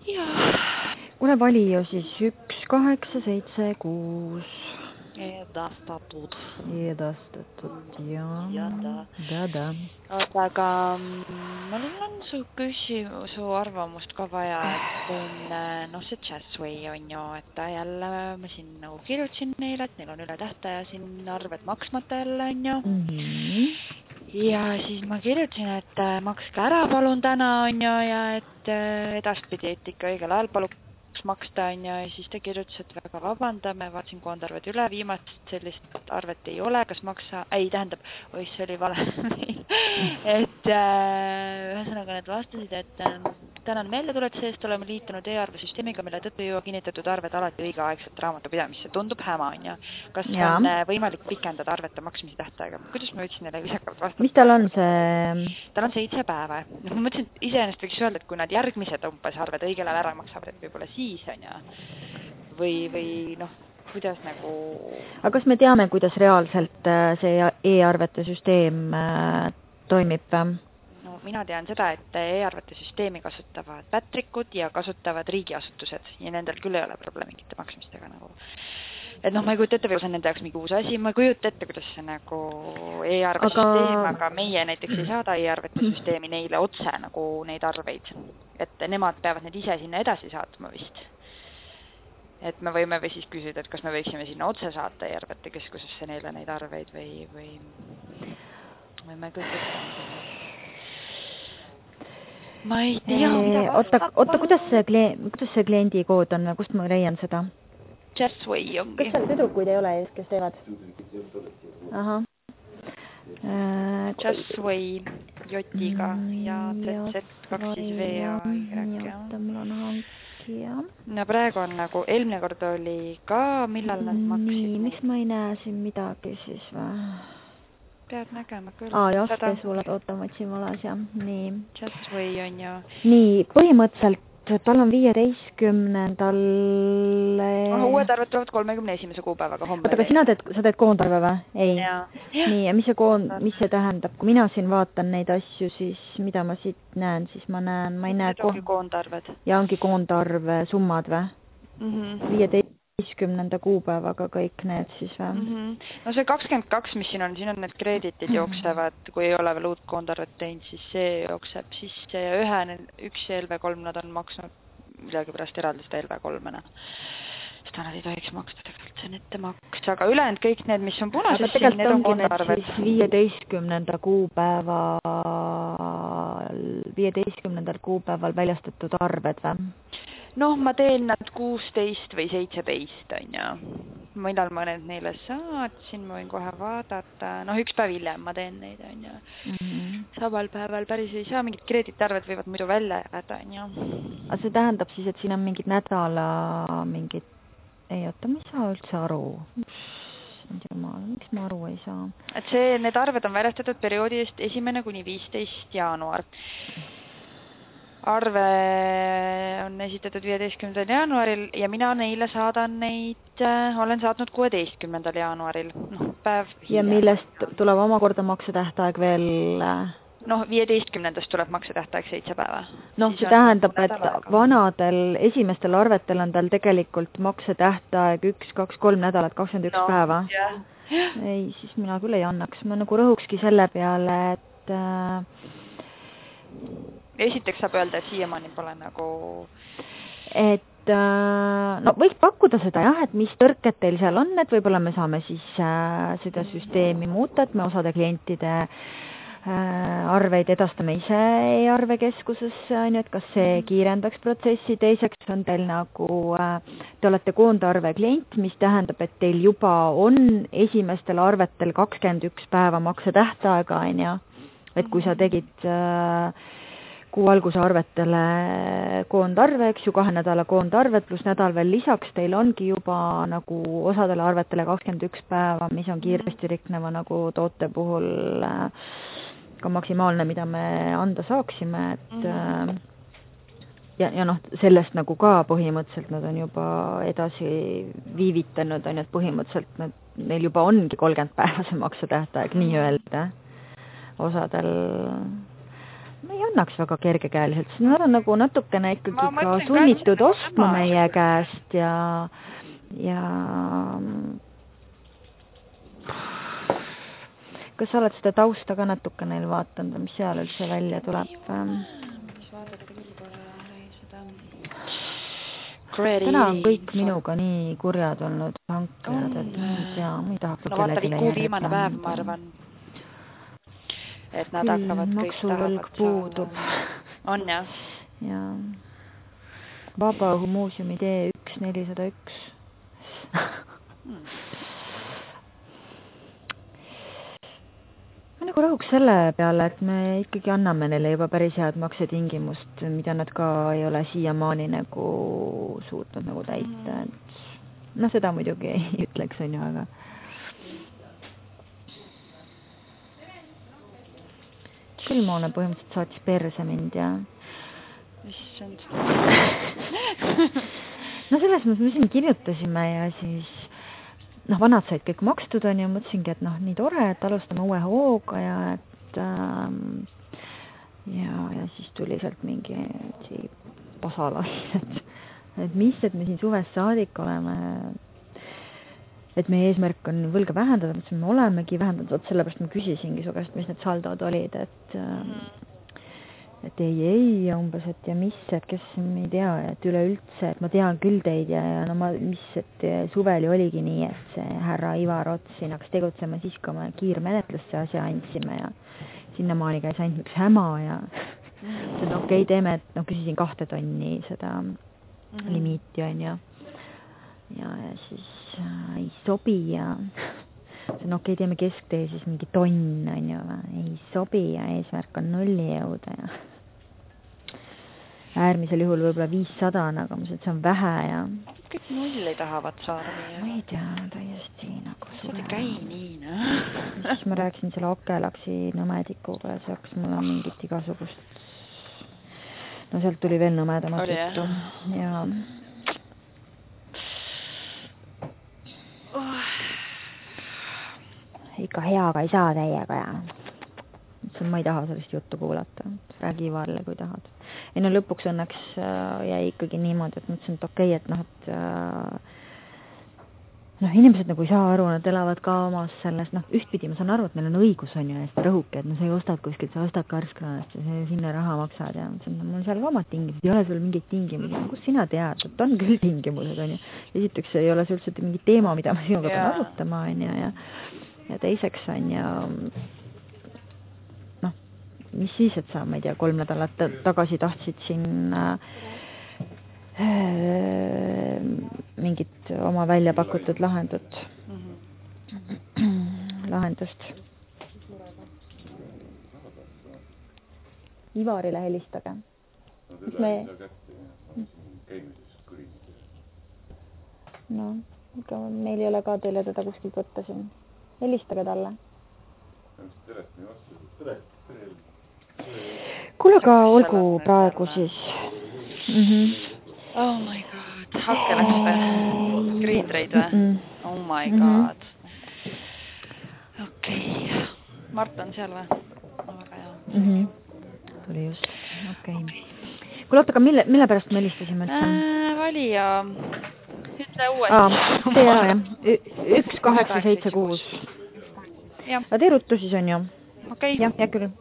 Jaa. Kuule, vali ju siis 1876. Edastatud. Edastatud, jaa. Da. Aga mul on su arvamust ka vaja, et see Jazzway on ju, et jälle ma siin nagu kirjutasin neile, et neil on üle tähtaja siin arved maksmata jälle on ju. Ja siis ma kirjutasin, et makske ära palun täna on ju ja et edaspidi, et ikka õigel ajal paluks maksta on ja siis ta kirjutas, et väga vabandame, vaatasin koondarved üle, viimast sellist arvet ei ole, kas maksa, see oli vale. Et ühesõnaga need vastasid, et tänan meeldetuletuse eest oleme liitunud e-arvesüsteemiga, mille tõttu jõua kinnitatud arved alati õigeaegselt raamatupidamisse. Tundub häma on ja kas on võimalik pikendada arvete maksmise tähtaega? Kuidas ma võtsin neile viisakalt vastata? Mis tal on see? Tal on 7 päeva. Ma mõtlesin, et iseenesest võiks öelda, et kui nad järgmised umbes arved õigel ajal ära maksavad, et võib-olla siis on ja või kuidas nagu... Aga kas me teame, kuidas reaalselt see e-arvete süsteem toimib? No mina tean seda, et e-arvete süsteemi kasutavad pätrikud ja kasutavad riigiasutused ja nendel küll ei ole probleemikite maksmistega nagu. Et ma ei kujuta ette, või see on nende jaoks mingi uus asi, ma ei kujuta ette, kuidas see nagu e-arvesüsteem, aga meie näiteks ei saada e-arvete süsteemi neile otse nagu neid arveid. Et nemad peavad need ise sinna edasi saatma vist. Et me võime või siis küsida, et kas me võiksime sinna otse saata e-arvete keskusesse neile neid arveid või ma ei kujuta ette. Ma ei tea, mida vastata. Oota, kuidas see kliendi kood on, kust ma leian seda? Jazzway ongi. Kas seal tüdrukuid ei ole ees, kes teevad? Ahah. Jazzway J-iga ja Z2V ja Y. Mul on hankija. No praegu on nagu, eelmine kord oli ka, millal nad maksid. Nii, miks ma ei näe siin midagi siis või? Pead nägema küll. Jaske sulle, oota, ma otsin valas ja nii. Jazzway on ju. Nii, põhimõtteliselt tal on 15. Uued arved tulevad 31. kuupäevaga homme. Oota, aga sa teed koondarve või? Ei. Nii, ja mis see tähendab? Kui mina siin vaatan neid asju, siis mida ma siit näen, siis ma ei näe... ongi koondarved. Ja ongi koondarve summad või? 15. kuupäevaga kõik need siis või? No see 22, mis siin on need kreeditid jooksevad, kui ei ole veel uut koondarvet teinud, siis see jookseb sisse ja üks LV3 nad on maksnud midagi pärast eraldi seda LV3-na. Seda nad ei tohiks maksta, tegelikult see on ettemaks, aga ülejäänud kõik need, mis on punases siin, need on koondarved. Aga tegelikult 15. kuupäeval väljastatud arved või? Ma teen nad 16 või 17 on ja millal ma need neile saatsin, ma võin kohe vaadata, üks päev hiljem ma teen neid on ja samal päeval päris ei saa, mingid kreeditarved võivad muidu välja jääda on ja. Aga see tähendab siis, et siin on mingid nädala, mingid, ei oota, ma ei saa üldse aru. Miks ma aru ei saa? Et need arved on väljastatud perioodist 1. kuni 15. jaanuar. Arve on esitatud 15. jaanuaril ja mina neile saadan neid, olen saatnud 16. jaanuaril, päev hiljem. Ja millest tuleb omakorda maksetähtaeg veel? 15. tuleb maksetähtaeg 7 päeva. See tähendab, et vanadel esimestel arvetel on tal tegelikult maksetähtaeg 1, 2, 3 nädalat, 21 päeva. Ei, siis mina küll ei annaks. Ma nagu rõhukski selle peale, et... Esiteks saab öelda, et siiamaani pole nagu... Et võiks pakkuda seda jah, et mis tõrked teil seal on, et võib-olla me saame siis seda süsteemi muuta, et me osade klientide arveid edastame ise e-arvekeskusesse, et kas see kiirendaks protsessi. Teiseks on teil nagu, te olete koondarve klient, mis tähendab, et teil juba on esimestel arvetel 21 päeva maksetähtaega, et kui sa tegid... kuu alguse arvetele koondarve, 2 nädala koondarved pluss nädal veel lisaks, teil ongi juba nagu osadele arvetele 21 päeva, mis on kiiresti rikneva nagu toote puhul ka maksimaalne, mida me anda saaksime, et ja sellest nagu ka põhimõtteliselt nad on juba edasi viivitanud, et põhimõtteliselt neil juba ongi 30 päeva see maksetähtaeg nii öelda osadel ma ei annaks väga kergekäeliselt, sest nad on nagu natukene ikkagi ka sunnitud ostma meie käest ja kas sa oled seda tausta ka natuke neil vaatanud, mis seal üldse välja tuleb? Täna on kõik minuga nii kurjad olnud hankijad, et ma ei tea, ma ei tahaks vaata Viku viimane päev, ma arvan, et nad hakkavad kõik maksuvõlg puudub. On jah? Jaa. Vabaõhu muuseumi D1 401. Ma nagu rõhuks selle peale, et me ikkagi anname neile juba päris head maksetingimust, mida nad ka ei ole siiamaani nagu suutnud nagu täita. No seda muidugi ei ütleks, on ju, aga külmoone põhimõtteliselt saatis perse mind ja issand. No selles mõttes me siin kirjutasime ja siis vanad said kõik makstud on ja mõtlesingi, et nii tore, et alustame uue hooga ja et ja siis tuli sealt mingi pasala, et mis, et me siin suvest saadik oleme, et meie eesmärk on võlga vähendada, mõtlesin, me olemegi vähendanud, sellepärast ma küsisingi su käest, mis need saldod olid, et ei, umbes, et ja mis, et kes ei tea, et üleüldse, et ma tean küll teid ja et suvel oligi nii, et see härra Ivar Ots siin hakkas tegutsema siis, kui me kiirmenetlusse asja andsime ja sinnamaani käis ainult üks häma ja see okei, teeme, et küsisin 2 tonni seda limiiti on ja siis ei sobi ja see on okei, teeme kesktee, siis mingi tonn on ju, ei sobi ja eesmärk on 0 jõuda ja äärmisel juhul võib-olla 500, aga ma ütlen, et see on vähe ja kõik 0 tahavad saada. Ma ei tea, täiesti nagu see ei käi nii, Siis ma rääkisin selle Akelaksi nõmedikuga ja see hakkas mulle mingit igasugust sealt tuli veel nõmedamat juttu ja ikka heaga ei saa teiega ja ma ei taha sellist juttu kuulata, räägi Ivarle, kui tahad. Ei lõpuks õnneks jäi ikkagi niimoodi, et mõtlesin, et okei, et inimesed nagu ei saa aru, nad elavad ka omas selles, ühtpidi ma saan aru, et neil on õigus on ju, ja siis rõhuke, et sa ei ostad kuskilt, sa ostad Karskranast ja sinna raha maksad ja mõtlesin, et mul seal ka omad tingimused, ei ole sul mingeid tingimusi, kus sina tead, et on küll tingimused on ju. Esiteks ei ole see üldse mingi teema, mida ma sinuga pean arutama on ju ja teiseks on ja mis siis, et sa, ma ei tea, 3 nädalat tagasi tahtsid siin mingit oma välja pakutud lahendust. Ivarile helistage. Meil ei ole ka teile teda kuskilt võtta siin. Helistage talle. Kuule, aga olgu praegu siis. Oh my god, Akelaks või? Green Trade või? Oh my god. Okei. Mart on seal või? Väga hea. Tuli just, okei. Kuule, oota, aga mille pärast me helistasime üldse? Valija. Ütle uuesti. See ära jah. 1876. Aga tee ruttu siis on ju. Okei. Jah, hea küll.